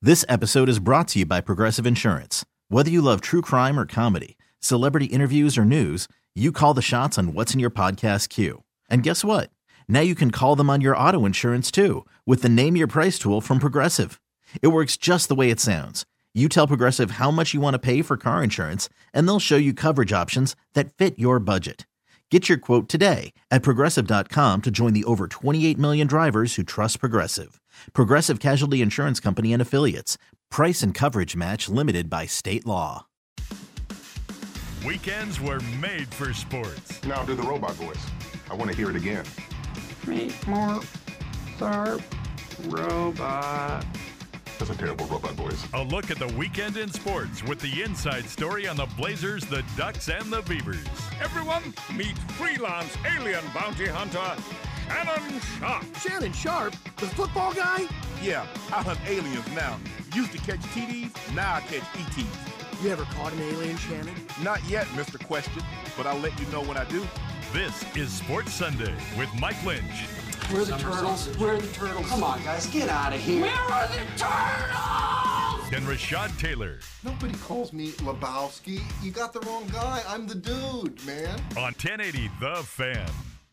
This episode is brought to you by Progressive Insurance. Whether you love true crime or comedy, celebrity interviews or news, you call the shots on what's in your podcast queue. And guess what? Now you can call them on your auto insurance too with the Name Your Price tool from Progressive. It works just the way it sounds. You tell Progressive how much you want to pay for car insurance, and they'll show you coverage options that fit your budget. Get your quote today at Progressive.com to join the over 28 million drivers who trust Progressive. Progressive Casualty Insurance Company and Affiliates. Price and coverage match limited by state law. Weekends were made for sports. Now do the robot voice. I want to hear it again. Meet more sharp robot. That's a terrible robot voice. A look at the weekend in sports with the inside story on the Blazers, the Ducks, and the Beavers. Everyone, meet freelance alien bounty hunter, Shannon Sharp. Shannon Sharp? The football guy? Yeah, I hunt aliens now. Used to catch TDs, now I catch ETs. You ever caught an alien, Shannon? Not yet, Mr. Question, but I'll let you know when I do. This is Sports Sunday with Mike Lynch. Where are the turtles? Where are the turtles? Come on, guys, get out of here. Where are the turtles? And Rashad Taylor. Nobody calls me Lebowski. You got the wrong guy. I'm the dude, man. On 1080 The Fan.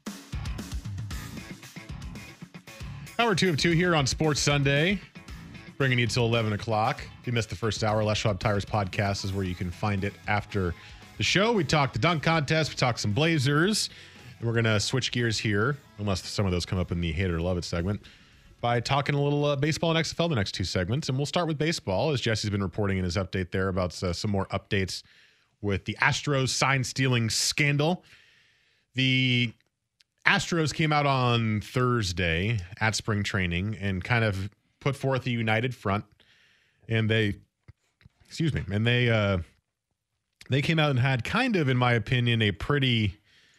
Hour 2 of 2 here on Sports Sunday, bringing you till 11 o'clock. If you missed the first hour, Les Schwab Tires podcast is where you can find it after the show. We talked the dunk contest, we talked some Blazers, and we're going to switch gears here, unless some of those come up in the Hate It or Love It segment, by talking a little baseball and XFL the next two segments. And we'll start with baseball, as Jesse's been reporting in his update there about some more updates with the Astros sign-stealing scandal. The Astros came out on Thursday at spring training and kind of put forth a united front, and they came out and had kind of, in my opinion, a pretty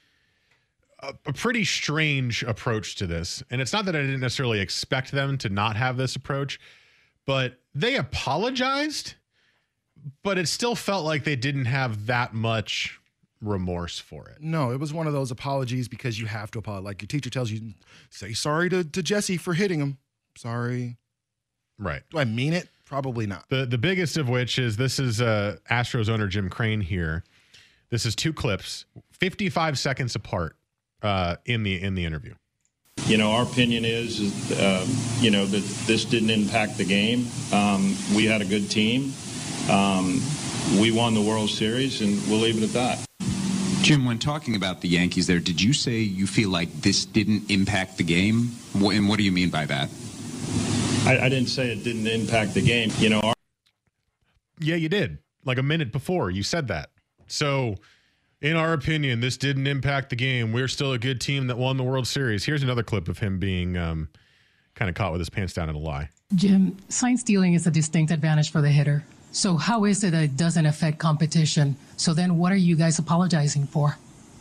strange approach to this. And it's not that I didn't necessarily expect them to not have this approach, but they apologized, but it still felt like they didn't have that much remorse for it. No, it was one of those apologies because you have to apologize. Like your teacher tells you, say sorry to Jesse for hitting him. Sorry. Right. Do I mean it? Probably not. The biggest of which is this is Astros owner Jim Crane here. This is two clips, 55 seconds apart in the interview. You know, our opinion is that this didn't impact the game. We had a good team. We won the World Series, and we'll leave it at that. Jim, when talking about the Yankees there, did you say you feel like this didn't impact the game? And what do you mean by that? I didn't say it didn't impact the game. You know, yeah, you did. Like a minute before, you said that. So, in our opinion, this didn't impact the game. We're still a good team that won the World Series. Here's another clip of him being kind of caught with his pants down in a lie. Jim, sign stealing is a distinct advantage for the hitter. So how is it that it doesn't affect competition? So then what are you guys apologizing for?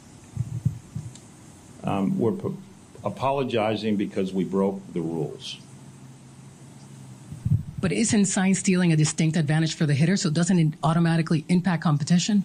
We're apologizing because we broke the rules. But isn't sign stealing a distinct advantage for the hitter? So doesn't it automatically impact competition?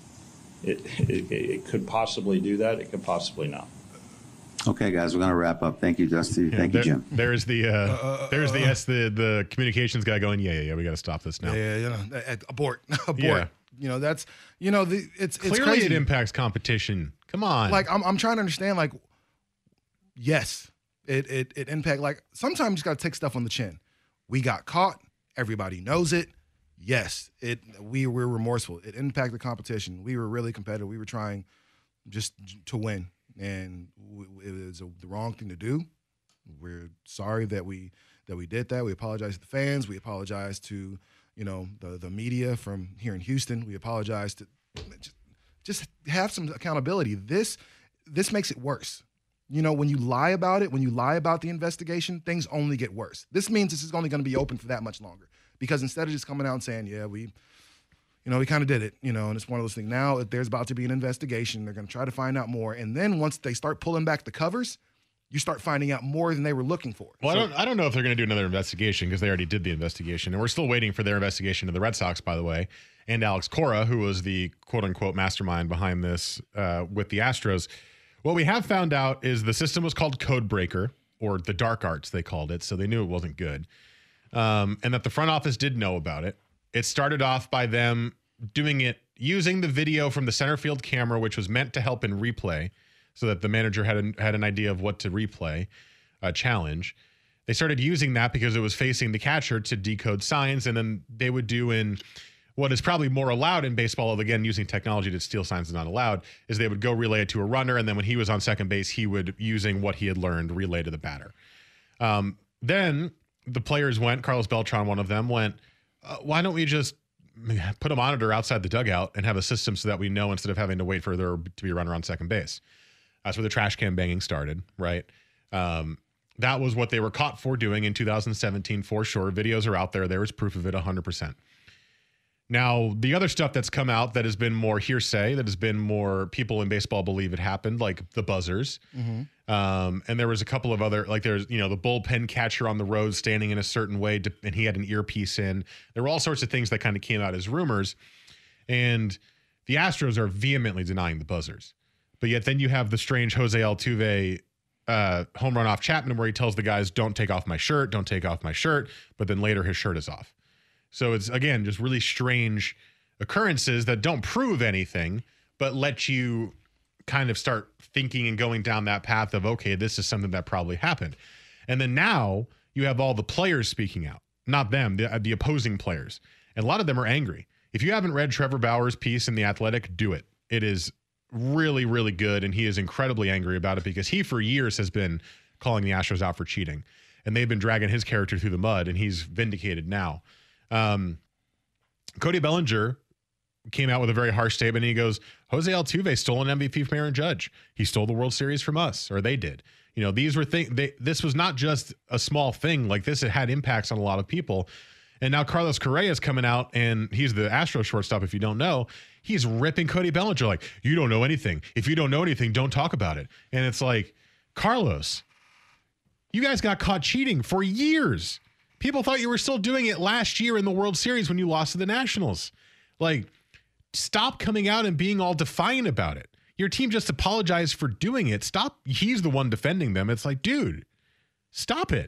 It could possibly do that. It could possibly not. Okay, guys, we're going to wrap up. Thank you, Dusty. Thank you, Jim. There's the communications guy going, yeah, we got to stop this now. Yeah, abort. Yeah. You know, that's, you know, it's clearly crazy. It impacts competition. Come on. Like, I'm trying to understand, like, yes, it impact, like, sometimes you just got to take stuff on the chin. We got caught. Everybody knows it. Yes, we were remorseful. It impacted the competition. We were really competitive. We were trying just to win. And it was the wrong thing to do. We're sorry that we did that. We apologize to the fans. We apologize to, you know, the media from here in Houston. We apologize to just have some accountability. This makes it worse. You know, when you lie about it, when you lie about the investigation, things only get worse. This means this is only going to be open for that much longer. Because instead of just coming out and saying, yeah, we kind of did it, you know, and it's one of those things. Now there's about to be an investigation. They're going to try to find out more. And then once they start pulling back the covers, you start finding out more than they were looking for. Well, I don't know if they're going to do another investigation because they already did the investigation. And we're still waiting for their investigation of the Red Sox, by the way, and Alex Cora, who was the quote-unquote mastermind behind this with the Astros. What we have found out is the system was called Codebreaker, or the dark arts, they called it, so they knew it wasn't good. and that the front office did know about it. It started off by them doing it using the video from the center field camera, which was meant to help in replay, so that the manager had an idea of what to replay, challenge. They started using that because it was facing the catcher to decode signs, and then they would do in what is probably more allowed in baseball, again, using technology to steal signs is not allowed, is they would go relay it to a runner, and then when he was on second base, he would, using what he had learned, relay to the batter. Then the players went, Carlos Beltran, one of them, went, why don't we just put a monitor outside the dugout and have a system so that we know instead of having to wait for there to be a runner on second base? That's where the trash can banging started, right? That was what they were caught for doing in 2017 for sure. Videos are out there. There is proof of it 100%. Now, the other stuff that's come out that has been more hearsay, that has been more people in baseball believe it happened, like the buzzers. And there was a couple of other, like there's, the bullpen catcher on the road standing in a certain way, and he had an earpiece in. There were all sorts of things that kind of came out as rumors. And the Astros are vehemently denying the buzzers. But yet then you have the strange Jose Altuve home run off Chapman where he tells the guys, don't take off my shirt, don't take off my shirt. But then later his shirt is off. So it's, again, just really strange occurrences that don't prove anything, but let you kind of start thinking and going down that path of, okay, this is something that probably happened. And then now you have all the players speaking out, not them, the opposing players. And a lot of them are angry. If you haven't read Trevor Bauer's piece in The Athletic, do it. It is really, really good. And he is incredibly angry about it because he for years has been calling the Astros out for cheating. And they've been dragging his character through the mud, and he's vindicated now. Cody Bellinger came out with a very harsh statement. And he goes, Jose Altuve stole an MVP from Aaron Judge. He stole the World Series from us, or they did. These were things. This was not just a small thing like this. It had impacts on a lot of people. And now Carlos Correa is coming out, and he's the Astros shortstop. If you don't know, he's ripping Cody Bellinger like, you don't know anything. If you don't know anything, don't talk about it. And it's like, Carlos, you guys got caught cheating for years. People thought you were still doing it last year in the World Series when you lost to the Nationals. Like, stop coming out and being all defiant about it. Your team just apologized for doing it. Stop. He's the one defending them. It's like, dude, stop it.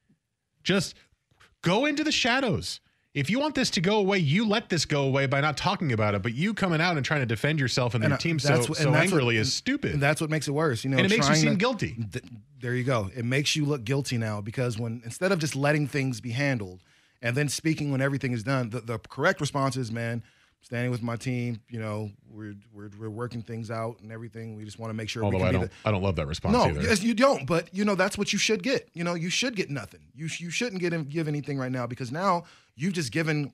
Just go into the shadows. If you want this to go away, you let this go away by not talking about it. But you coming out and trying to defend yourself and your team so angrily is stupid. And that's what makes it worse. And it makes you seem guilty. There you go. It makes you look guilty now because instead of just letting things be handled and then speaking when everything is done, the correct response is, man, standing with my team, we're working things out and everything. We just want to make sure. Although I don't love that response either. Yes, you don't. But that's what you should get. You should get nothing. You shouldn't give anything right now because now you just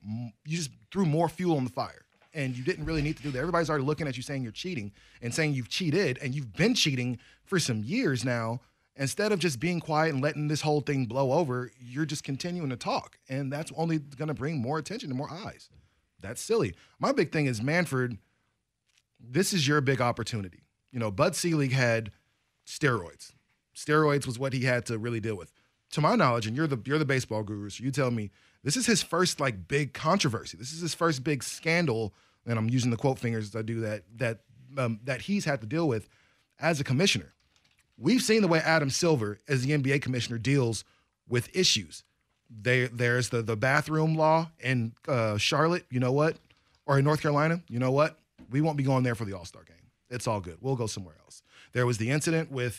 threw more fuel on the fire, and you didn't really need to do that. Everybody's already looking at you saying you're cheating and saying you've cheated, and you've been cheating for some years now. Instead of just being quiet and letting this whole thing blow over, you're just continuing to talk, and that's only going to bring more attention and more eyes. That's silly. My big thing is, Manfred, this is your big opportunity. Bud Selig had steroids. Steroids was what he had to really deal with. To my knowledge, and you're the baseball guru, so you tell me, this is his first big controversy. This is his first big scandal, and I'm using the quote fingers as I do that he's had to deal with as a commissioner. We've seen the way Adam Silver, as the NBA commissioner, deals with issues. There's the bathroom law in Charlotte, or in North Carolina. You know what? We won't be going there for the All-Star game. It's all good. We'll go somewhere else. There was the incident with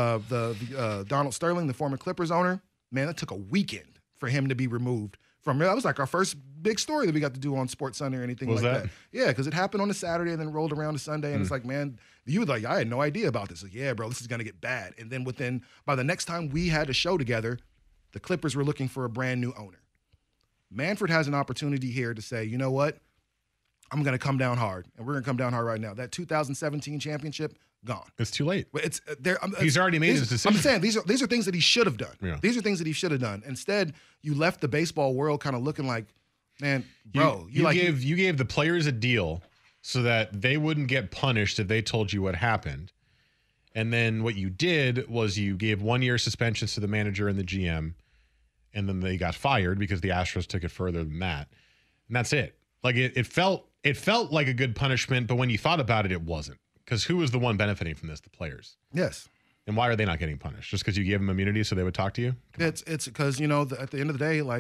the Donald Sterling, the former Clippers owner. Man, that took a weekend for him to be removed from. That was like our first big story that we got to do on Sports Sunday or anything like that. Yeah, because it happened on a Saturday and then rolled around to Sunday, and it's like, man, you were like, I had no idea about this. Like, yeah, bro, this is gonna get bad. And then by the next time we had a show together, the Clippers were looking for a brand new owner. Manfred has an opportunity here to say, you know what? I'm going to come down hard, and we're going to come down hard right now. That 2017 championship, gone. It's too late. It's there. He's already made his decision. I'm saying these are things that he should have done. Yeah. These are things that he should have done. Instead, you left the baseball world kind of looking like, man, bro. You gave the players a deal so that they wouldn't get punished if they told you what happened. And then what you did was you gave 1 year suspensions to the manager and the GM, and then they got fired because the Astros took it further than that. And that's it. Like it felt like a good punishment, but when you thought about it, it wasn't. Because who was the one benefiting from this? The players. Yes. And why are they not getting punished? Just because you gave them immunity so they would talk to you? It's because, at the end of the day, like,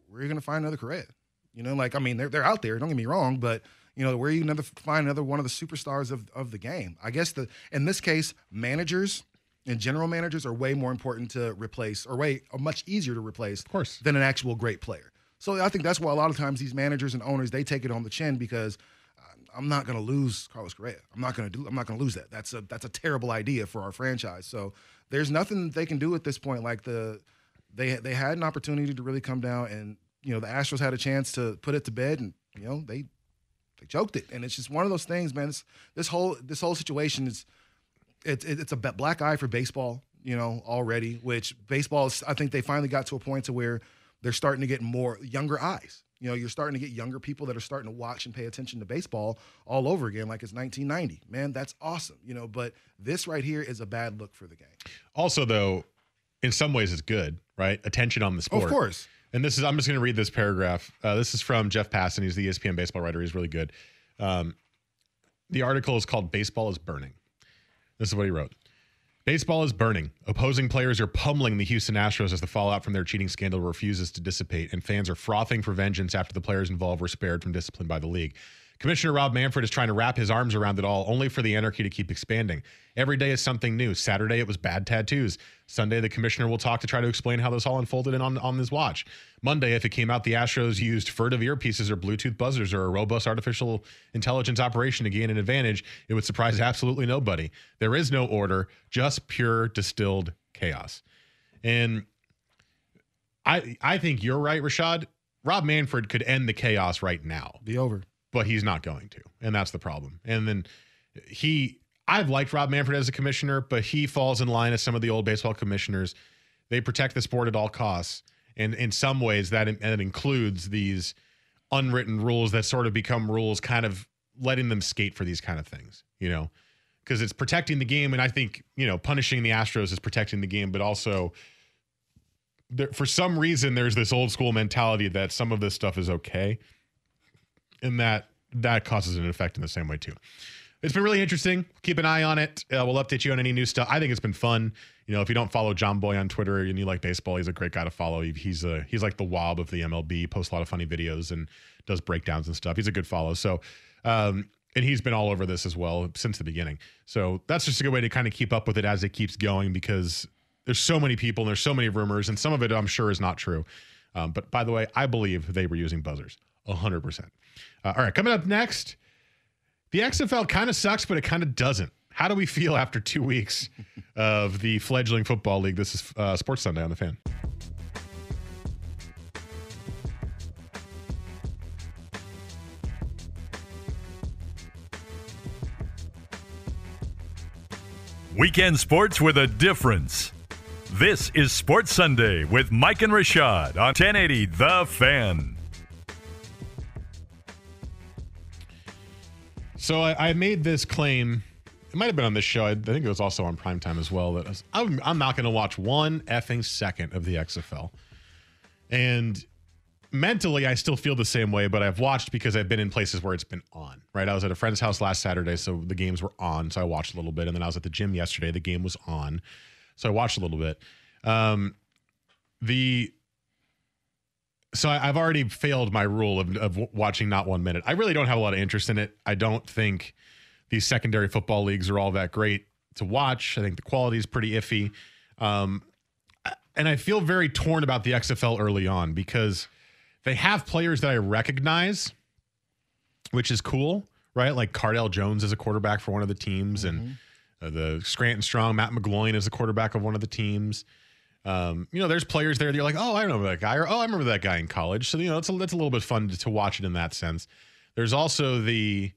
where are you going to find another Correa? You know, like, I mean, they're out there, don't get me wrong, but, you know, where are you going to find another one of the superstars of the game? I guess in this case, managers and general managers are way more important to replace, or much easier to replace, of course, than an actual great player. So I think that's why a lot of times these managers and owners, they take it on the chin, because I'm not going to lose Carlos Correa. I'm not going to lose that. That's a terrible idea for our franchise. So there's nothing that they can do at this point. Like they had an opportunity to really come down, and you know the Astros had a chance to put it to bed, and you know they choked it. And it's just one of those things, man. This whole situation is it's a black eye for baseball, you know, already. Which baseball is, I think they finally got to a point to where they're starting to get more younger eyes. You know, you're starting to get younger people that are starting to watch and pay attention to baseball all over again, like it's 1990. Man, that's awesome. You know, but this right here is a bad look for the game. Also, though, in some ways it's good, right? Attention on the sport. Of course. And I'm just going to read this paragraph. This is from Jeff Passan. He's the ESPN baseball writer. He's really good. The article is called "Baseball is Burning." This is what he wrote. Baseball is burning. Opposing players are pummeling the Houston Astros as the fallout from their cheating scandal refuses to dissipate, and fans are frothing for vengeance after the players involved were spared from discipline by the league. Commissioner Rob Manfred is trying to wrap his arms around it all, only for the anarchy to keep expanding. Every day is something new. Saturday, it was bad tattoos. Sunday, the commissioner will talk to try to explain how this all unfolded on his watch. Monday, if it came out the Astros used furtive earpieces or Bluetooth buzzers or a robust artificial intelligence operation to gain an advantage, it would surprise absolutely nobody. There is no order, just pure distilled chaos. And I think you're right, Rashad. Rob Manfred could end the chaos right now. Be over. But he's not going to, and that's the problem. And then I've liked Rob Manfred as a commissioner, but he falls in line as some of the old baseball commissioners. They protect the sport at all costs, and in some ways that includes these unwritten rules that sort of become rules, kind of letting them skate for these kind of things, you know, because it's protecting the game. And I think, you know, punishing the Astros is protecting the game, but also for some reason there's this old school mentality that some of this stuff is okay. And that causes an effect in the same way, too. It's been really interesting. Keep an eye on it. We'll update you on any new stuff. I think it's been fun. You know, if you don't follow John Boy on Twitter and you like baseball, he's a great guy to follow. He's like the Wob of the MLB, posts a lot of funny videos and does breakdowns and stuff. He's a good follow. So, and he's been all over this as well since the beginning. So that's just a good way to kind of keep up with it as it keeps going, because there's so many people and there's so many rumors, and some of it I'm sure is not true. But by the way, I believe they were using buzzers 100%. All right, coming up next, the XFL kind of sucks, but it kind of doesn't. How do we feel after 2 weeks of the fledgling football league? This is Sports Sunday on The Fan. Weekend sports with a difference. This is Sports Sunday with Mike and Rashad on 1080 The Fan. So I made this claim. It might have been on this show. I think it was also on primetime as well. That I'm not going to watch one effing second of the XFL. And mentally, I still feel the same way, but I've watched because I've been in places where it's been on, right? I was at a friend's house last Saturday, so the games were on, so I watched a little bit. And then I was at the gym yesterday. The game was on, so I watched a little bit. So I've already failed my rule of watching not 1 minute. I really don't have a lot of interest in it. I don't think these secondary football leagues are all that great to watch. I think the quality is pretty iffy. And I feel very torn about the XFL early on because they have players that I recognize, which is cool, right? Like Cardale Jones is a quarterback for one of the teams, and the Scranton Strong, Matt McGloin is a quarterback of one of the teams. You know, there's players there that you're like, oh, I remember that guy, or oh, I remember that guy in college. So, you know, that's a little bit fun to watch it in that sense. There's also the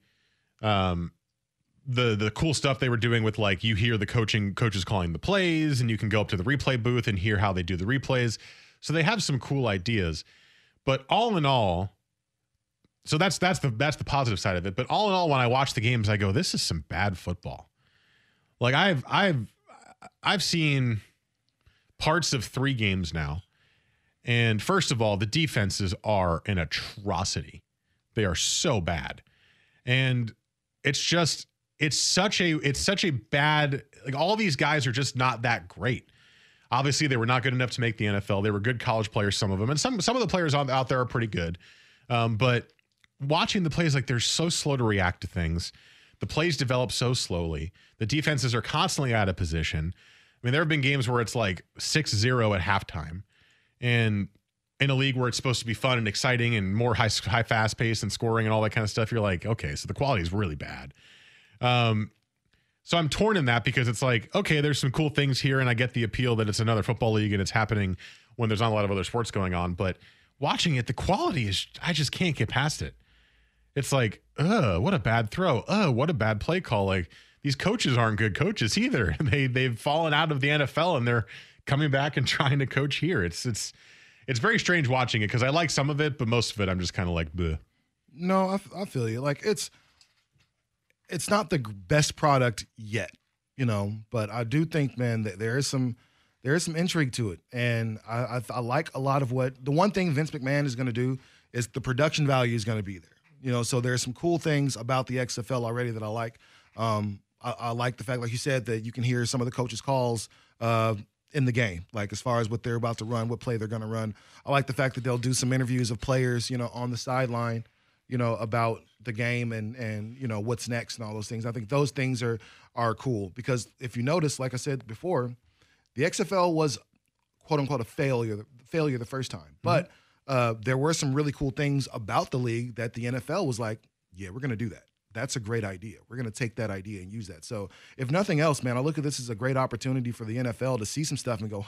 cool stuff they were doing with, like, you hear the coaches calling the plays, and you can go up to the replay booth and hear how they do the replays. So they have some cool ideas, but all in all, so that's the positive side of it. But all in all, when I watch the games, I go, this is some bad football. Like I've seen parts of 3 games now. And first of all, the defenses are an atrocity. They are so bad. And it's such a bad, like, all these guys are just not that great. Obviously, they were not good enough to make the NFL. They were good college players, some of them. And some of the players out there are pretty good. But watching the plays, like, they're so slow to react to things. The plays develop so slowly. The defenses are constantly out of position. I mean, there have been games where it's like 6-0 at halftime. And in a league where it's supposed to be fun and exciting and more high fast pace and scoring and all that kind of stuff, you're like, okay, so the quality is really bad. So I'm torn in that because it's like, okay, there's some cool things here, and I get the appeal that it's another football league and it's happening when there's not a lot of other sports going on. But watching it, the quality is, I just can't get past it. It's like, what a bad throw. What a bad play call. Like, these coaches aren't good coaches either. They've fallen out of the NFL and they're coming back and trying to coach here. It's very strange watching it because I like some of it, but most of it I'm just kind of like, bleh. No, I feel you. Like, it's not the best product yet, but I do think, man, that there is some intrigue to it. And I like a lot of what the one thing Vince McMahon is going to do is the production value is going to be there. So there's some cool things about the XFL already that I like. I like the fact, like you said, that you can hear some of the coaches' calls in the game, like as far as what they're about to run, what play they're going to run. I like the fact that they'll do some interviews of players, on the sideline, about the game and what's next and all those things. I think those things are cool because if you notice, like I said before, the XFL was quote unquote a failure the first time, but there were some really cool things about the league that the NFL was like, yeah, we're going to do that. That's a great idea. We're going to take that idea and use that. So if nothing else, man, I look at this as a great opportunity for the NFL to see some stuff and go,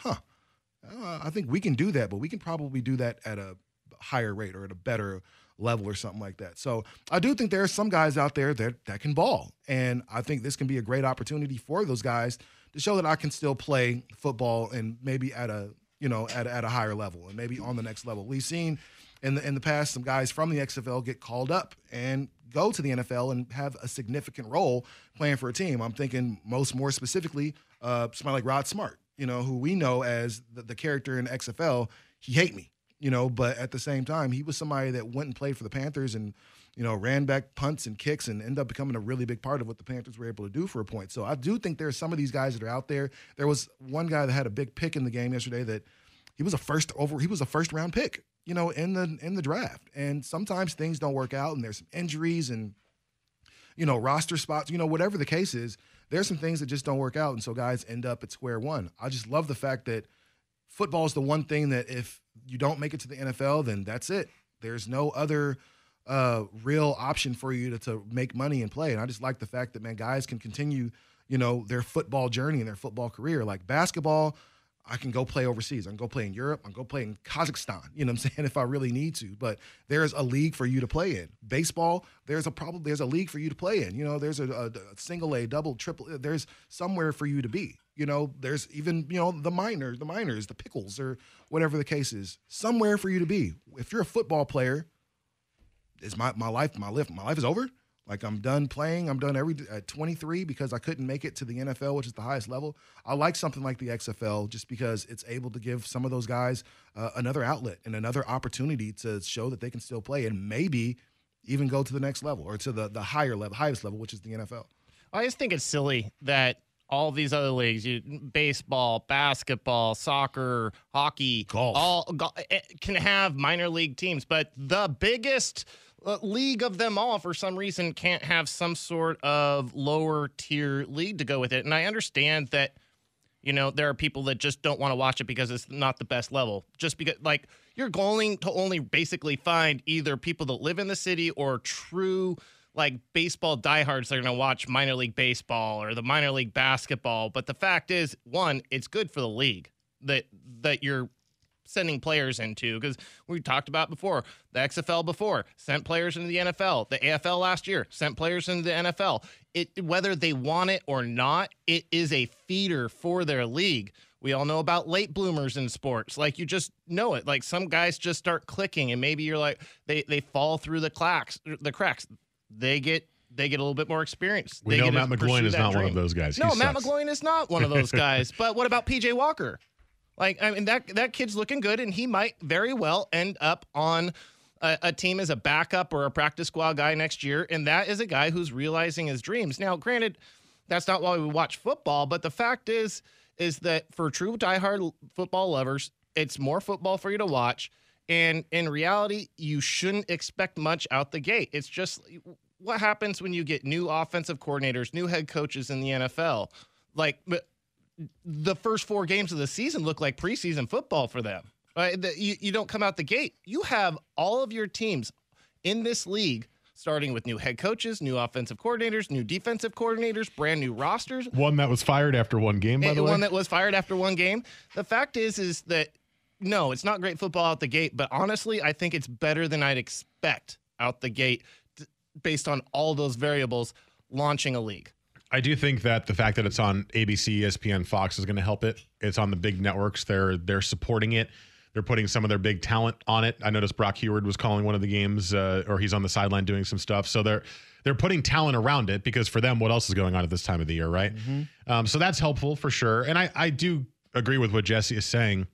I think we can do that, but we can probably do that at a higher rate or at a better level or something like that. So I do think there are some guys out there that can ball. And I think this can be a great opportunity for those guys to show that I can still play football and maybe at a higher level and maybe on the next level. We've seen in the past some guys from the XFL get called up and go to the NFL and have a significant role playing for a team. I'm thinking more specifically somebody like Rod Smart, who we know as the character in XFL. He hate me, but at the same time, he was somebody that went and played for the Panthers and, ran back punts and kicks and ended up becoming a really big part of what the Panthers were able to do for a point. So I do think there's some of these guys that are out there. There was one guy that had a big pick in the game yesterday that he was a first round pick, in the draft. And sometimes things don't work out and there's some injuries and, roster spots, whatever the case is, there's some things that just don't work out. And so guys end up at square one. I just love the fact that football is the one thing that if you don't make it to the NFL, then that's it. There's no other real option for you to make money and play. And I just like the fact that, man, guys can continue, their football journey and their football career. Like basketball, I can go play overseas. I can go play in Europe. I can go play in Kazakhstan, if I really need to. But there's a league for you to play in. Baseball, there's a league for you to play in. There's a single A, double, triple. There's somewhere for you to be. There's even, the minors, the pickles, or whatever the case is. Somewhere for you to be. If you're a football player, is my life is over? Like, I'm done playing. I'm done at 23 because I couldn't make it to the NFL, which is the highest level. I like something like the XFL just because it's able to give some of those guys another outlet and another opportunity to show that they can still play and maybe even go to the next level or to the higher level, highest level, which is the NFL. I just think it's silly that all these other leagues, baseball, basketball, soccer, hockey, golf, can have minor league teams, but the biggest league of them all, for some reason, can't have some sort of lower tier league to go with it. And I understand that, there are people that just don't want to watch it because it's not the best level. Just because, like, you're going to only basically find either people that live in the city or true, like, baseball diehards that are going to watch minor league baseball or the minor league basketball. But the fact is, one, it's good for the league that you're sending players into, because we talked about before, the XFL before sent players into the NFL. The AFL last year sent players into the NFL. Whether they want it or not, it is a feeder for their league. We all know about late bloomers in sports. Like, you just know it. Like, some guys just start clicking, and maybe you're like, they fall through the cracks. They get a little bit more experience. We know Matt McGloin is not one of those guys. No, Matt McGloin is not one of those guys. But what about PJ Walker? Like, I mean, that kid's looking good, and he might very well end up on a team as a backup or a practice squad guy next year, and that is a guy who's realizing his dreams. Now, granted, that's not why we watch football, but the fact is is that for true diehard football lovers, it's more football for you to watch. And in reality, you shouldn't expect much out the gate. It's just what happens when you get new offensive coordinators, new head coaches in the NFL. Like the first 4 games of the season look like preseason football for them. You don't come out the gate. You have all of your teams in this league starting with new head coaches, new offensive coordinators, new defensive coordinators, brand new rosters. One that was fired after one game, by the way. One that was fired after one game. The fact is that, no, it's not great football out the gate, but honestly, I think it's better than I'd expect out the gate based on all those variables launching a league. I do think that the fact that it's on ABC, ESPN, Fox is going to help it. It's on the big networks. They're supporting it. They're putting some of their big talent on it. I noticed Brock Heward was calling one of the games, or he's on the sideline doing some stuff. So they're putting talent around it because for them, what else is going on at this time of the year, right? Mm-hmm. So that's helpful for sure. And I do agree with what Jesse is saying.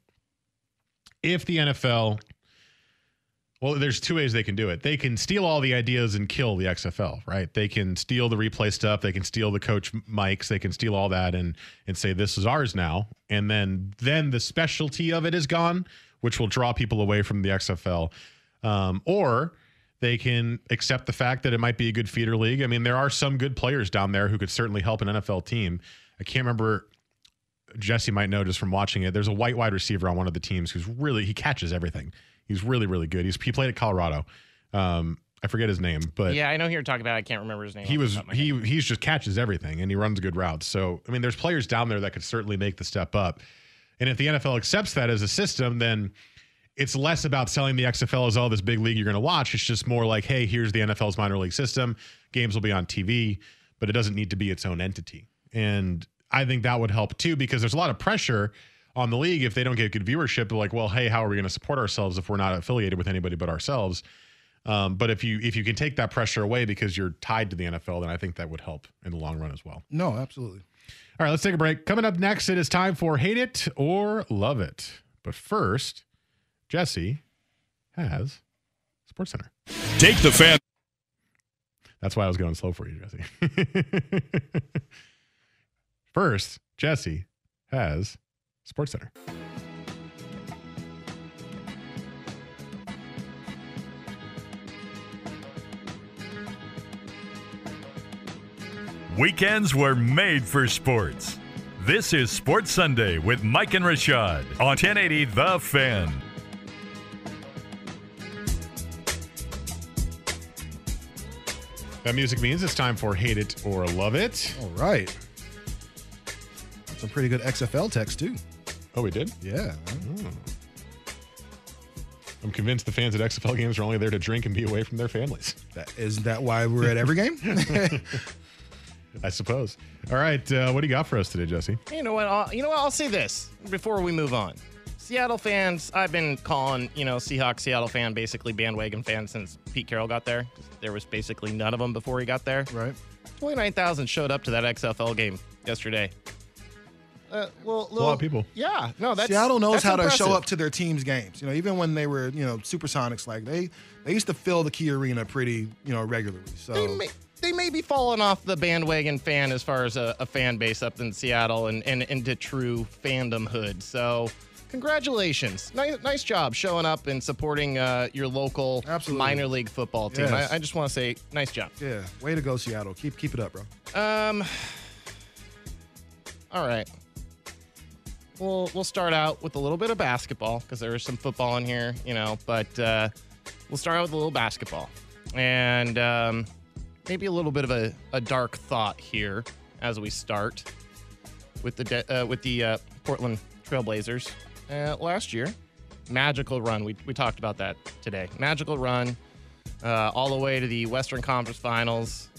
If the NFL, well, there's 2 ways they can do it. They can steal all the ideas and kill the XFL, right? They can steal the replay stuff. They can steal the coach mics. They can steal all that and say, this is ours now. And then the specialty of it is gone, which will draw people away from the XFL. Or they can accept the fact that it might be a good feeder league. I mean, there are some good players down there who could certainly help an NFL team. I can't remember, Jesse might know just from watching it. There's a white wide receiver on one of the teams who's really, he catches everything. He's really, really good. He played at Colorado. I forget his name, but yeah, I know who you're talking about. I can't remember his name. He's just catches everything and he runs good routes. So, I mean, there's players down there that could certainly make the step up. And if the NFL accepts that as a system, then it's less about selling the XFL as, this big league you're going to watch. It's just more like, hey, here's the NFL's minor league system. Games will be on TV, but it doesn't need to be its own entity. And I think that would help too, because there's a lot of pressure on the league if they don't get good viewership. They're like, well, hey, how are we going to support ourselves if we're not affiliated with anybody but ourselves? But if you can take that pressure away because you're tied to the NFL, then I think that would help in the long run as well. No, absolutely. All right, let's take a break. Coming up next, it is time for Hate It or Love It. But first, Jesse has SportsCenter. Take the fan. That's why I was going slow for you, Jesse. First, Jesse has SportsCenter. Weekends were made for sports. This is Sports Sunday with Mike and Rashad on 1080 The Fan. That music means it's time for Hate It or Love It. All right. Some pretty good XFL text, too. Oh, we did? Yeah. I'm convinced the fans at XFL games are only there to drink and be away from their families. Isn't that why we're at every game? I suppose. All right, what do you got for us today, Jesse? You know what? I'll say this before we move on. Seattle fans, I've been calling, Seahawks, Seattle fan, basically bandwagon fan since Pete Carroll got there. There was basically none of them before he got there. Right. 29,000 showed up to that XFL game yesterday. A lot of people. Yeah. No, Seattle knows how impressive. to show up to their team's games. Even when they were, Supersonics, like they used to fill the Key Arena pretty, regularly. So they may be falling off the bandwagon fan as far as a fan base up in Seattle and into true fandomhood. So congratulations. Nice job showing up and supporting your local minor league football team. Yes. I just want to say nice job. Yeah. Way to go, Seattle. Keep it up, bro. All right. We'll start out with a little bit of basketball because there is some football in here, but we'll start out with a little basketball. And maybe a little bit of a dark thought here as we start with the Portland Trailblazers. Last year, magical run. We talked about that today. Magical run all the way to the Western Conference Finals.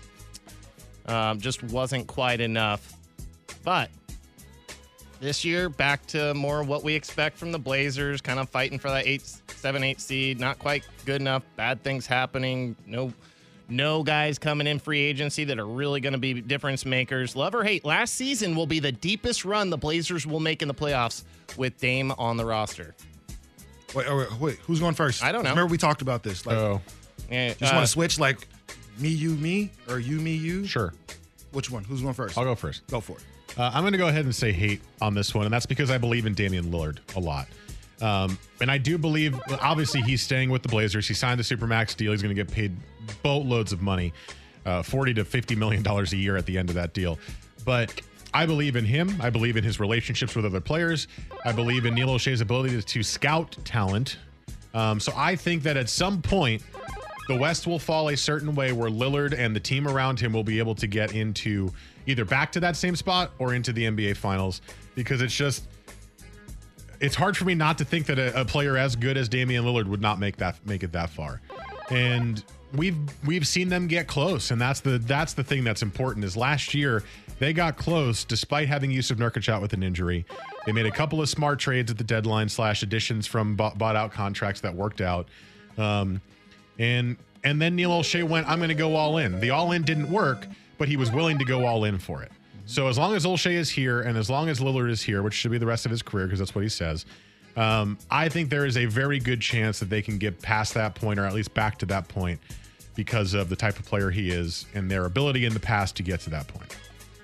Just wasn't quite enough. But this year, back to more what we expect from the Blazers, kind of fighting for that 7-8 seed. Not quite good enough. Bad things happening. No guys coming in free agency that are really going to be difference makers. Love or hate, last season will be the deepest run the Blazers will make in the playoffs with Dame on the roster. Wait. Who's going first? I don't know. Remember we talked about this. Like, Yeah, just want to switch, like me, you, me, or you, me, you? Sure. Which one? Who's going first? I'll go first. Go for it. I'm going to go ahead and say hate on this one, and that's because I believe in Damian Lillard a lot. And I do believe, obviously, he's staying with the Blazers. He signed the Supermax deal. He's going to get paid boatloads of money, $40 to $50 million a year at the end of that deal. But I believe in him. I believe in his relationships with other players. I believe in Neil O'Shea's ability to scout talent. So I think that at some point, the West will fall a certain way where Lillard and the team around him will be able to get into either back to that same spot or into the NBA Finals, because it's hard for me not to think that a player as good as Damian Lillard would not make it that far. And we've seen them get close, and that's the thing that's important. Is last year they got close despite having Jusuf Nurkic out with an injury. They made a couple of smart trades at the deadline / additions from bought out contracts that worked out. And then Neil O'Shea went, I'm going to go all in. The all in didn't work, but he was willing to go all in for it. So as long as O'Shea is here and as long as Lillard is here, which should be the rest of his career because that's what he says, I think there is a very good chance that they can get past that point, or at least back to that point, because of the type of player he is and their ability in the past to get to that point.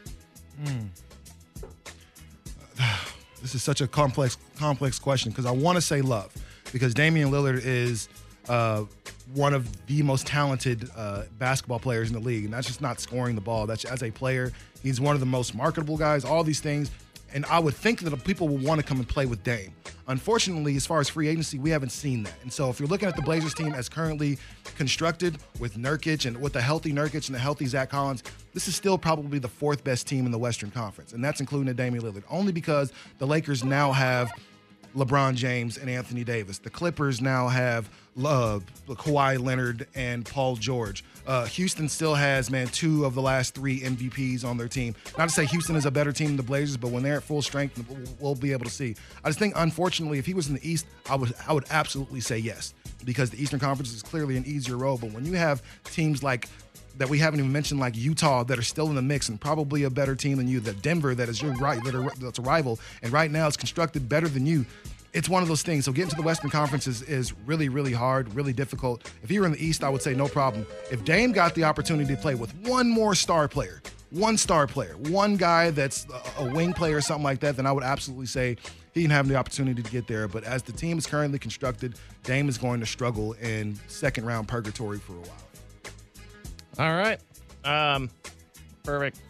This is such a complex question because I want to say love, because Damian Lillard is one of the most talented basketball players in the league. And that's just not scoring the ball. That's as a player. He's one of the most marketable guys, all these things. And I would think that people will want to come and play with Dame. Unfortunately, as far as free agency, we haven't seen that. And so if you're looking at the Blazers team as currently constructed with Nurkic and with the healthy Nurkic and the healthy Zach Collins, this is still probably the fourth best team in the Western Conference. And that's including Damian Lillard, only because the Lakers now have LeBron James and Anthony Davis. The Clippers now have Kawhi Leonard and Paul George. Houston still has, two of the last 3 MVPs on their team. Not to say Houston is a better team than the Blazers, but when they're at full strength, we'll be able to see. I just think, unfortunately, if he was in the East, I would absolutely say yes, because the Eastern Conference is clearly an easier road. But when you have teams like that we haven't even mentioned, like Utah, that are still in the mix and probably a better team than you, that Denver, that is that's a rival, and right now it's constructed better than you. It's one of those things. So getting to the Western Conference is really, really hard, really difficult. If you were in the East, I would say no problem. If Dame got the opportunity to play with one more star player, one guy that's a wing player or something like that, then I would absolutely say he can have the opportunity to get there. But as the team is currently constructed, Dame is going to struggle in second-round purgatory for a while. All right. Perfect.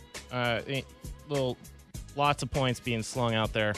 Lots of points being slung out there.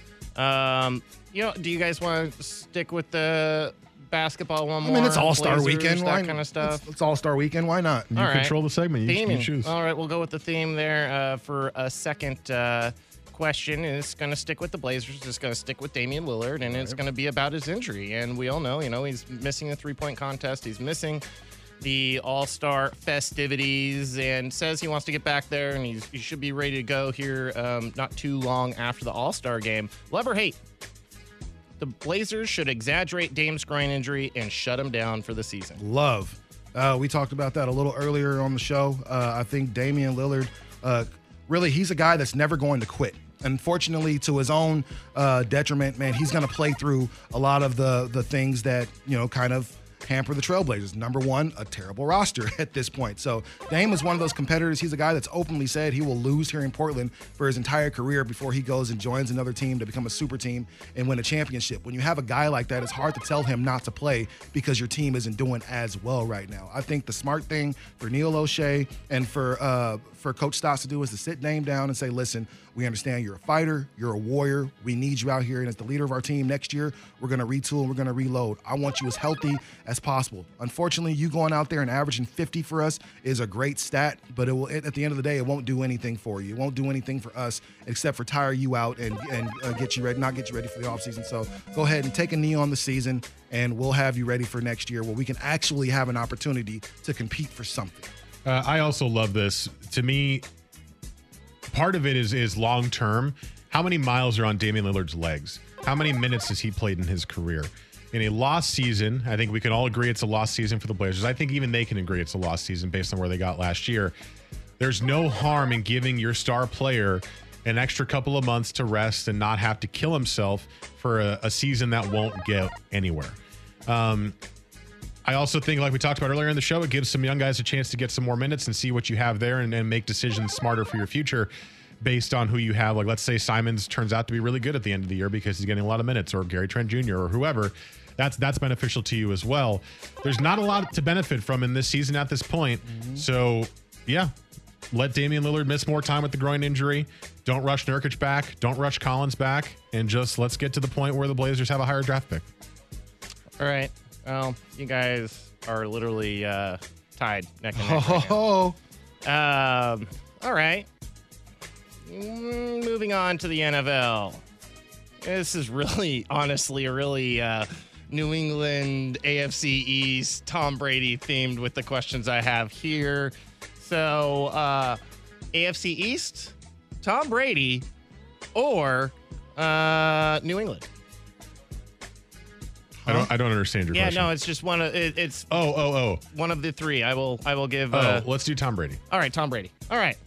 Do you guys want to stick with the basketball one more? I mean, it's All-Star Weekend. That kind of stuff. It's All-Star Weekend. Why not? You control the segment. You choose. All right, we'll go with the theme there for a second question. It's going to stick with the Blazers. It's going to stick with Damian Lillard, and it's going to be about his injury. And we all know, he's missing the three-point contest. He's missing the All-Star festivities, and says he wants to get back there, and he should be ready to go here not too long after the All-Star game. Love or hate, the Blazers should exaggerate Dame's groin injury and shut him down for the season. Love. We talked about that a little earlier on the show. I think Damian Lillard, really, he's a guy that's never going to quit. Unfortunately, to his own detriment, he's going to play through a lot of the things that, kind of hamper the Trailblazers. Number one, a terrible roster at this point. So Dame is one of those competitors. He's a guy that's openly said he will lose here in Portland for his entire career before he goes and joins another team to become a super team and win a championship. When you have a guy like that, it's hard to tell him not to play because your team isn't doing as well right now. I think the smart thing for Neil O'Shea and for Coach Stotts to do is to sit Dame down and say, listen, we understand you're a fighter, you're a warrior, we need you out here, and as the leader of our team next year, we're going to retool and we're going to reload. I want you as healthy as possible. Unfortunately, you going out there and averaging 50 for us is a great stat, but at the end of the day, it won't do anything for you. It won't do anything for us except for tire you out and get you ready, not get you ready for the offseason. So go ahead and take a knee on the season, and we'll have you ready for next year where we can actually have an opportunity to compete for something. I also love this. To me, part of it is long term. How many miles are on Damian Lillard's legs? How many minutes has he played in his career? In a lost season, I think we can all agree it's a lost season for the Blazers. I think even they can agree it's a lost season based on where they got last year. There's no harm in giving your star player an extra couple of months to rest and not have to kill himself for a season that won't get anywhere. I also think, like we talked about earlier in the show, it gives some young guys a chance to get some more minutes and see what you have there and make decisions smarter for your future. based on who you have. Like, let's say Simons turns out to be really good at the end of the year because he's getting a lot of minutes, or Gary Trent Jr. or whoever. That's beneficial to you as well. There's not a lot to benefit from in this season at this point. So, yeah, let Damian Lillard miss more time with the groin injury. Don't rush Nurkic back. Don't rush Collins back. And just let's get to the point where the Blazers have a higher draft pick. All right. Well, you guys are literally tied neck and neck. All right. Moving on to the NFL. This is really, honestly, a really New England AFC East Tom Brady themed with the questions I have here. So, AFC East, Tom Brady, or New England? I don't understand your question. Yeah, no, it's just one of it's one of the three. I will give. Let's do Tom Brady. All right, Tom Brady. All right.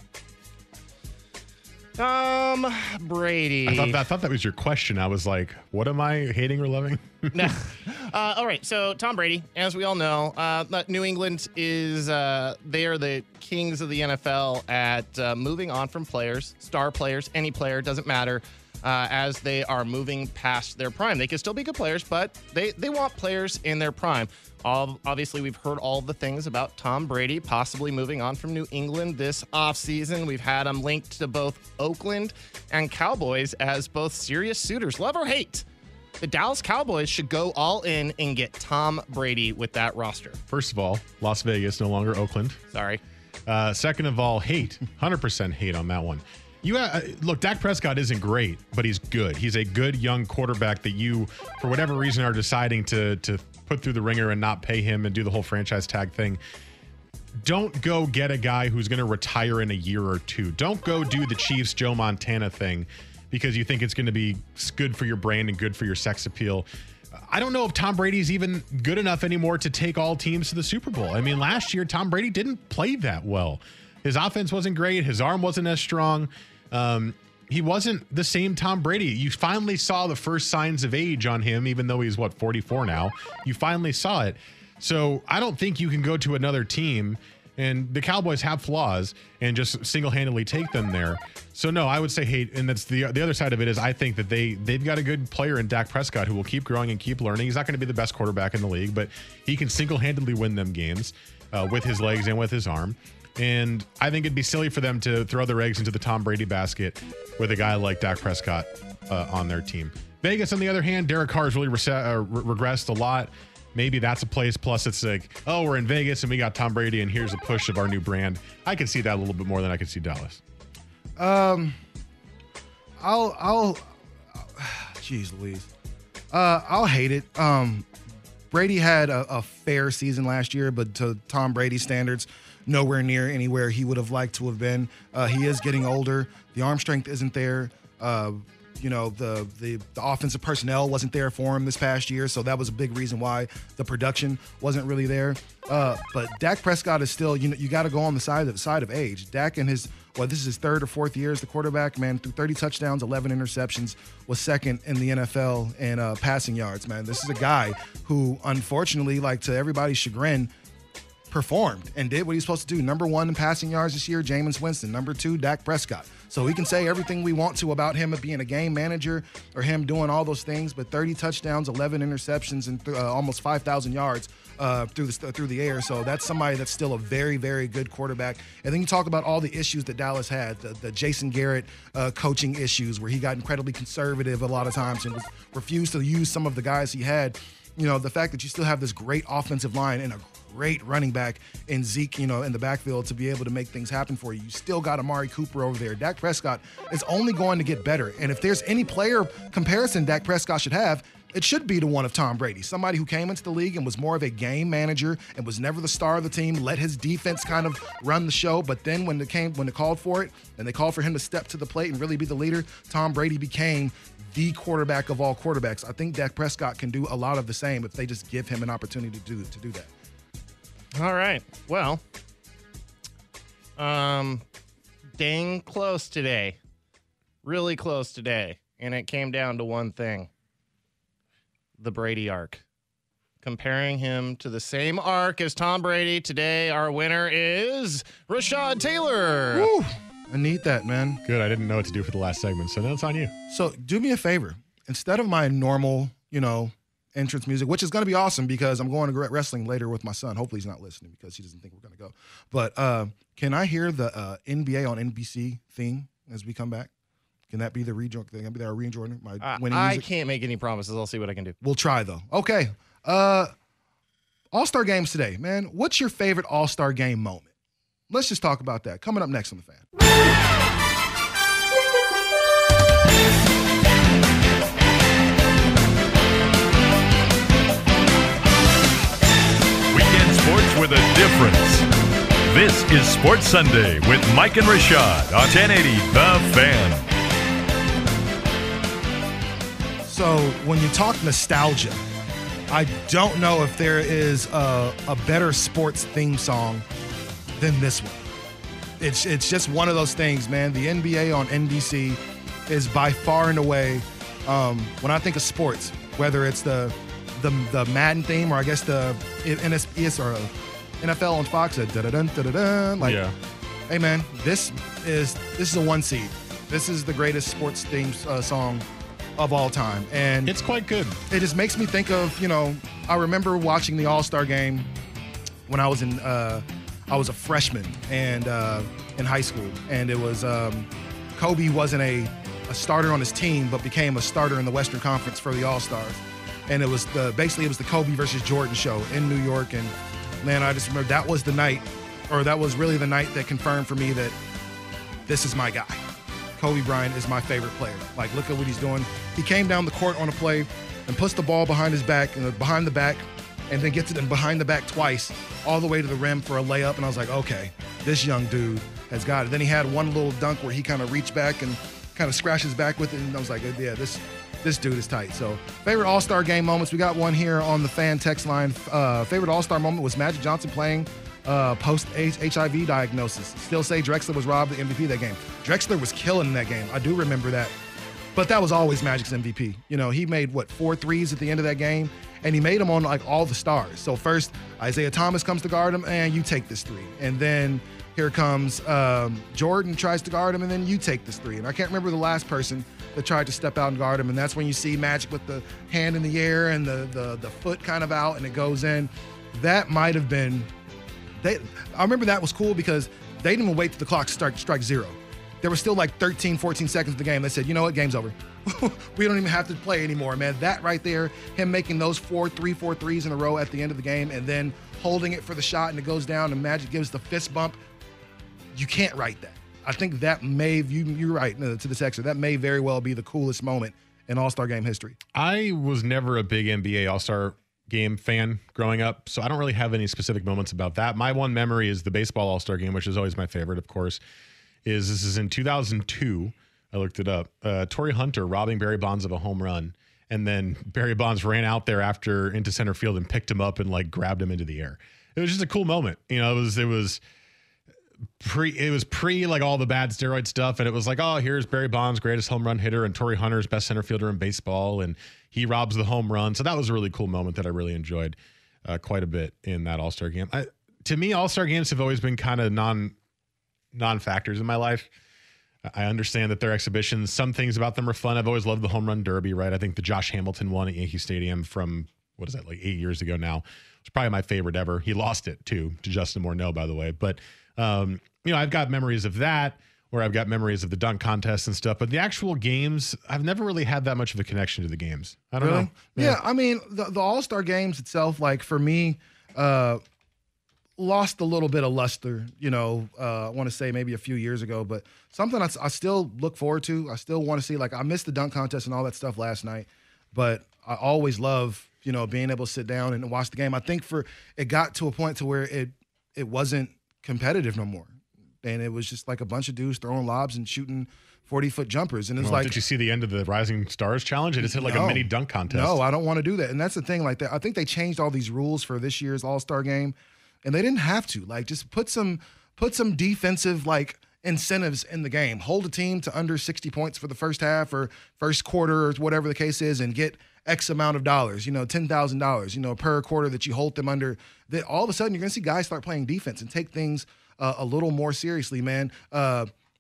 Tom Brady. I thought that was your question. I was like, what am I hating or loving? No. All right. So Tom Brady, as we all know, New England is they are the kings of the NFL at moving on from players, star players, any player, doesn't matter, as they are moving past their prime. They can still be good players, but they want players in their prime. Obviously, we've heard all the things about Tom Brady possibly moving on from New England this offseason. We've had him linked to both Oakland and Cowboys as both serious suitors. Love or hate, the Dallas Cowboys should go all in and get Tom Brady with that roster. First of all, Las Vegas, no longer Oakland. Sorry. Second of all, hate. 100% hate on that one. Look, Dak Prescott isn't great, but he's good. He's a good young quarterback that you, for whatever reason, are deciding to put through the ringer and not pay him and do the whole franchise tag thing. Don't go get a guy who's going to retire in a year or two. Don't go do the Chiefs Joe Montana thing because you think it's going to be good for your brand and good for your sex appeal. I don't know if Tom Brady's even good enough anymore to take all teams to the Super Bowl. I mean, last year, Tom Brady didn't play that well. His offense wasn't great. His arm wasn't as strong. He wasn't the same Tom Brady. You finally saw the first signs of age on him, even though he's 44 now. You finally saw it. So I don't think you can go to another team, and the Cowboys have flaws, and just single-handedly take them there. So no, I would say hate. And that's the other side of it is I think that they've got a good player in Dak Prescott who will keep growing and keep learning. He's not going to be the best quarterback in the league, but he can single-handedly win them games with his legs and with his arm. And I think it'd be silly for them to throw their eggs into the Tom Brady basket with a guy like Dak Prescott on their team. Vegas, on the other hand, Derek Carr has really regressed a lot. Maybe that's a place. Plus, it's like, oh, we're in Vegas and we got Tom Brady, and here's a push of our new brand. I can see that a little bit more than I could see Dallas. Jeez Louise. I'll hate it. Brady had a fair season last year, but to Tom Brady's standards, nowhere near anywhere he would have liked to have been. He is getting older. The arm strength isn't there. The offensive personnel wasn't there for him this past year, so that was a big reason why the production wasn't really there. But Dak Prescott is still, you got to go on the side of age. Dak and this is his third or fourth year as the quarterback, man, through 30 touchdowns, 11 interceptions, was second in the NFL in passing yards, man. This is a guy who, unfortunately, like to everybody's chagrin, performed and did what he's supposed to do. Number one in passing yards this year, Jameis Winston. Number two, Dak Prescott. So we can say everything we want to about him being a game manager or him doing all those things, but 30 touchdowns, 11 interceptions, and almost 5,000 yards through the air. So that's somebody that's still a very, very good quarterback. And then you talk about all the issues that Dallas had, the Jason Garrett coaching issues where he got incredibly conservative a lot of times and refused to use some of the guys he had. The fact that you still have this great offensive line and a great running back in Zeke, in the backfield to be able to make things happen for you. You still got Amari Cooper over there. Dak Prescott is only going to get better. And if there's any player comparison Dak Prescott should have, it should be the one of Tom Brady, somebody who came into the league and was more of a game manager and was never the star of the team, let his defense kind of run the show. But then when they called for it and they called for him to step to the plate and really be the leader, Tom Brady became the quarterback of all quarterbacks. I think Dak Prescott can do a lot of the same if they just give him an opportunity to do that. All right. Well, dang close today. Really close today. And it came down to one thing. The Brady arc. Comparing him to the same arc as Tom Brady. Today, our winner is Rashad Taylor. Woo. I need that, man. Good. I didn't know what to do for the last segment, so now it's on you. So do me a favor. Instead of my normal, entrance music, which is going to be awesome because I'm going to wrestling later with my son. Hopefully he's not listening because he doesn't think we're going to go. But can I hear the NBA on NBC theme as we come back? Can that be the rejoin? Can that be our rejoiner? My winning music? I can't make any promises. I'll see what I can do. We'll try, though. Okay. All-Star games today, man. What's your favorite All-Star game moment? Let's just talk about that. Coming up next on The Fan. Weekend sports with a difference. This is Sports Sunday with Mike and Rashad on 1080 The Fan. So when you talk nostalgia, I don't know if there is a better sports theme song than this one. It's just one of those things, man. The NBA on NBC is by far and away, when I think of sports, whether it's the Madden theme or I guess the NFL on Fox, hey man, this is a one seed. This is the greatest sports theme song of all time, and it's quite good. It just makes me think of, I remember watching the All-Star game when I was a freshman and in high school, and it was Kobe wasn't a starter on his team, but became a starter in the Western Conference for the All-Stars, and it was basically the Kobe versus Jordan show in New York, and man, I just remember that was the night, or that was really the night that confirmed for me that this is my guy. Kobe Bryant is my favorite player. Like, look at what he's doing. He came down the court on a play and puts the ball behind his back and behind the back, and then gets it in behind the back twice, all the way to the rim for a layup. And I was like, okay, this young dude has got it. Then he had one little dunk where he kind of reached back and kind of scratched his back with it. And I was like, yeah, this dude is tight. So favorite All-Star game moments. We got one here on the fan text line. Favorite All-Star moment was Magic Johnson playing post-HIV diagnosis. Still say Drexler was robbed the MVP that game. Drexler was killing in that game. I do remember that. But that was always Magic's MVP. He made, 4 threes at the end of that game, and he made them on, all the stars. So first, Isaiah Thomas comes to guard him, and you take this three. And then here comes Jordan tries to guard him, and then you take this three. And I can't remember the last person that tried to step out and guard him, and that's when you see Magic with the hand in the air and the foot kind of out, and it goes in. That might have been... I remember that was cool because they didn't even wait till the clock to strike zero. There was still 13, 14 seconds of the game. They said, you know what, game's over. We don't even have to play anymore, man. That right there, him making those 4 threes in a row at the end of the game and then holding it for the shot and it goes down and Magic gives the fist bump. You can't write that. I think that you're right, to the texter, that may very well be the coolest moment in All-Star game history. I was never a big NBA All-Star game fan growing up, so I don't really have any specific moments about that. My one memory is the baseball All-Star game, which is always my favorite, of course. This is in 2002. I looked it up. Torrey Hunter robbing Barry Bonds of a home run, and then Barry Bonds ran out there into center field and picked him up and grabbed him into the air. It was just a cool moment. It was pre all the bad steroid stuff, and it was here's Barry Bonds, greatest home run hitter, and Torrey Hunter's best center fielder in baseball, and he robs the home run. So that was a really cool moment that I really enjoyed quite a bit in that All-Star game. To me, All-Star games have always been kind of non-factors in my life. I understand that they're exhibitions. Some things about them are fun. I've always loved the home run derby, right? I think the Josh Hamilton one at Yankee Stadium from, 8 years ago now. It's probably my favorite ever. He lost it, too, to Justin Morneau, by the way. But, I've got memories of that, or I've got memories of the dunk contest and stuff. But the actual games, I've never really had that much of a connection to the games. I don't know. Yeah, I mean, the All-Star games itself, for me, lost a little bit of luster, I want to say maybe a few years ago, but something I still look forward to. I still want to see, I missed the dunk contest and all that stuff last night, but I always love, being able to sit down and watch the game. I think it got to a point to where it wasn't competitive no more. And it was just a bunch of dudes throwing lobs and shooting 40-foot jumpers. And it's did you see the end of the Rising Stars Challenge? It just hit a mini dunk contest. No, I don't want to do that. And that's the thing. I think they changed all these rules for this year's All-Star game. And they didn't have to. Just put some defensive incentives in the game. Hold a team to under 60 points for the first half or first quarter or whatever the case is, and get X amount of dollars, $10,000, per quarter that you hold them under. That all of a sudden you're going to see guys start playing defense and take things a little more seriously, man.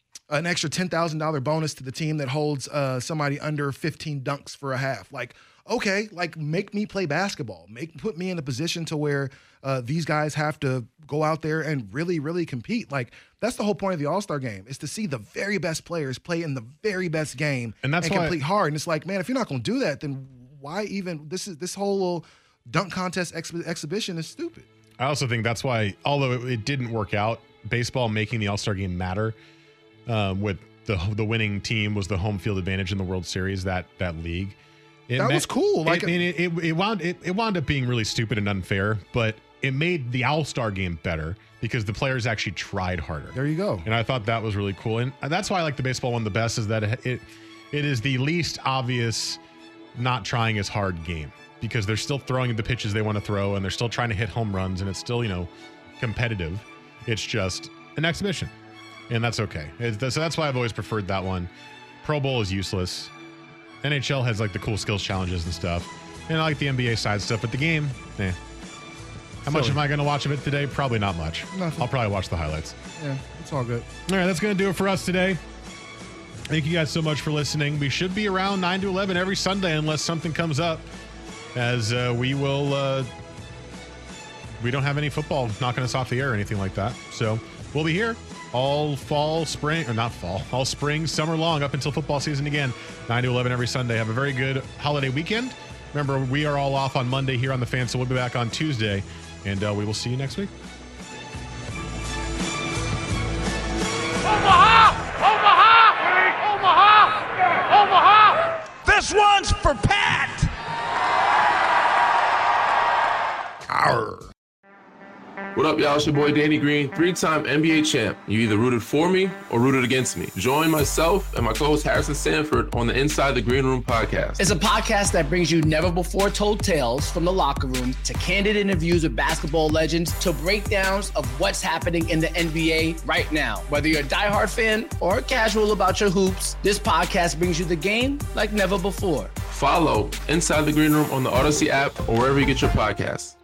an extra $10,000 bonus to the team that holds somebody under 15 dunks for a half. Like, okay, like make me play basketball. Put me in a position to where these guys have to go out there and really, really compete. Like, that's the whole point of the All-Star game, is to see the very best players play in the very best game and complete hard. And it's like, man, if you're not going to do that, then why even this whole little dunk contest exhibition is stupid. I also think that's why, although it didn't work out, baseball making the All-Star game matter with the winning team was the home field advantage in the World Series, that league. That was cool. Like, it wound up being really stupid and unfair, but it made the All-Star game better because the players actually tried harder. There you go. And I thought that was really cool. And that's why I like the baseball one the best, is that it is the least obvious not trying as hard game, because they're still throwing the pitches they want to throw and they're still trying to hit home runs, and it's still, competitive. It's just an exhibition, and that's okay. So that's why I've always preferred that one. Pro Bowl is useless. NHL has like the cool skills challenges and stuff, and I like the NBA side stuff, but the game, How much am I going to watch of it today? Probably not much. Nothing. I'll probably watch the highlights. Yeah, it's all good. All right, that's going to do it for us today. Thank you guys so much for listening. We should be around 9 to 11 every Sunday unless something comes up, as we don't have any football knocking us off the air or anything like that. So we'll be here all spring, summer long, up until football season again, 9 to 11 every Sunday. Have a very good holiday weekend. Remember, we are all off on Monday here on The Fan, so we'll be back on Tuesday, and we will see you next week. Omaha! This one's for Pat! Arr. What up, y'all? It's your boy Danny Green, 3-time NBA champ. You either rooted for me or rooted against me. Join myself and my co-host Harrison Sanford on the Inside the Green Room podcast. It's a podcast that brings you never-before-told tales from the locker room to candid interviews with basketball legends to breakdowns of what's happening in the NBA right now. Whether you're a diehard fan or casual about your hoops, this podcast brings you the game like never before. Follow Inside the Green Room on the Odyssey app or wherever you get your podcasts.